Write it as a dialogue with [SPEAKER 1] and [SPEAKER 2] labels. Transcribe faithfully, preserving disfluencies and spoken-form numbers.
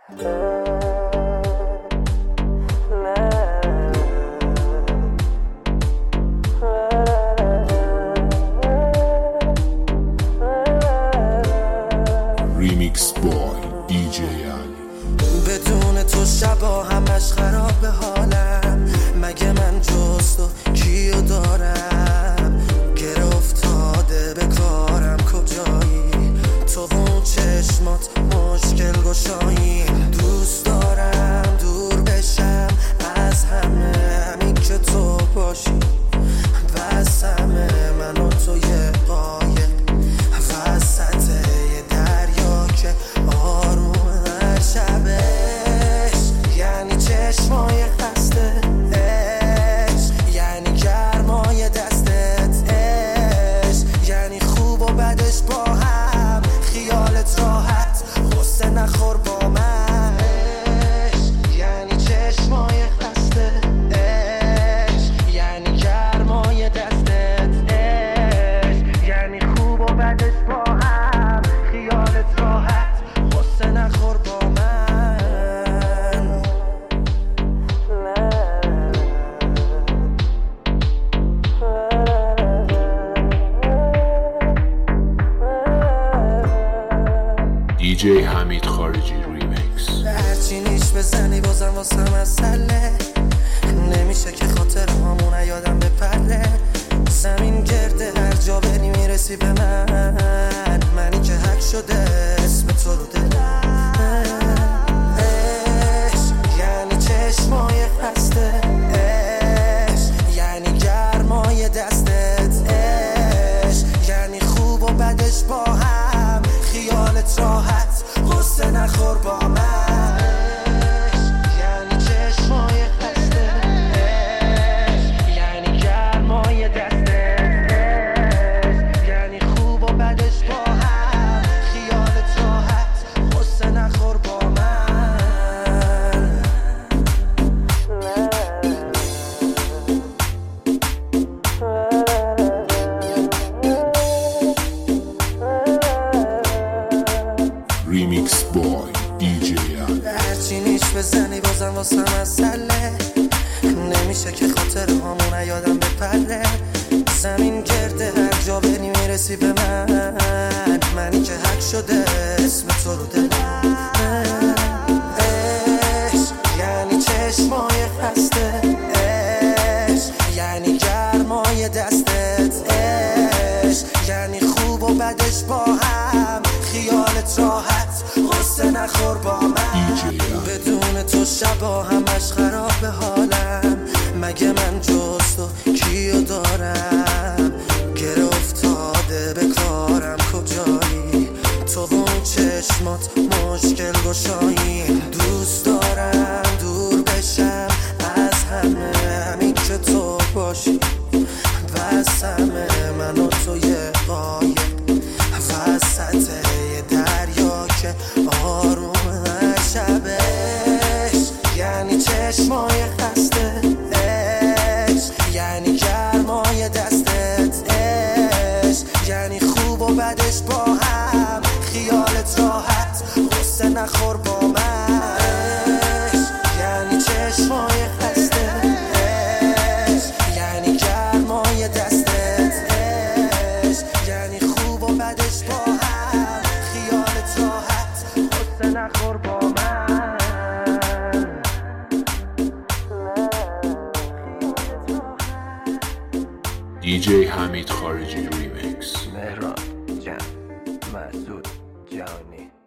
[SPEAKER 1] ریمیکس بای دی جی علی.
[SPEAKER 2] بدون تو شبا همش خراب حالم، مگه من جز تو کیو دارم؟ گره افتاده به کارم کجایی؟ تو اون چشمات مشکل گشایی. دوست دارم دور بشم از همه، همین که تو باشی بس همه. من و تو یه قایق وسط یه دریا که آروم هر شبش، یعنی چشمای خسته عشق، یعنی گرمای دستت عشق، یعنی خوب و بدش با هم، خیالت راحت غصه نخور با من عشق، یعنی چشمای خسته عشق، یعنی گرمای دستت عشق، یعنی خوب و بدش با هم، خیالت راحت غصه نخور با من.
[SPEAKER 1] دی جی حمید خارجی ریمیکس.
[SPEAKER 2] هرچی نیش بزنی بازم واسه مسئله نمیشه که خاطر همون یادم بپره. زمین گرده هر جا بری میرسی به من، منی که حک شده اسم تو رو دلم. عشق یعنی چشمای خسته عشق، یعنی گرمای دستت عشق، یعنی خوب و بدش با هم، خیالت راحت غصه نخور با من عشق، یعنی چشمای خسته عشق، یعنی گرمای دستت عشق، یعنی خوب و بدش با هم، خیالت راحت غصه نخور با من.
[SPEAKER 1] ریمیکس بای دی جی علی.
[SPEAKER 2] هرچی نیش بزنی بازم واسه مسئله نمیشه که خاطر همون یادم بپره. زمین گرده هر جا بری میرسی به من، منی که حک شده اسم تو رو دلم. عشق یعنی چشمای خسته عشق، یعنی گرمای دستت عشق، یعنی خوب و بدش با هم، خیالت راحت غصه نخور با من. بدون تو شبا همش خراب حالم، مگه من جز تو کیو دارم؟ گره افتاده به کارم کجایی؟ تو اون چشمات مشکل گشایی. دوست دارم دور بشم از همه، همین که تو باشی بس همه. من و تو یه قایق وسط یه دریا که آروم هر شبش، یعنی چشمای خسته عشق، یعنی گرمای دستت عشق، یعنی خوب و بدش با هم، خیالت راحت غصه نخور با من عشق، یعنی چشمای خسته عشق، یعنی گرمای دستت عشق، یعنی خوب و بدش با هم، خیالت راحت غصه نخور با من.
[SPEAKER 1] دی جی حمید خارجی ریمیکس.
[SPEAKER 2] مهران جان مسعود جانی.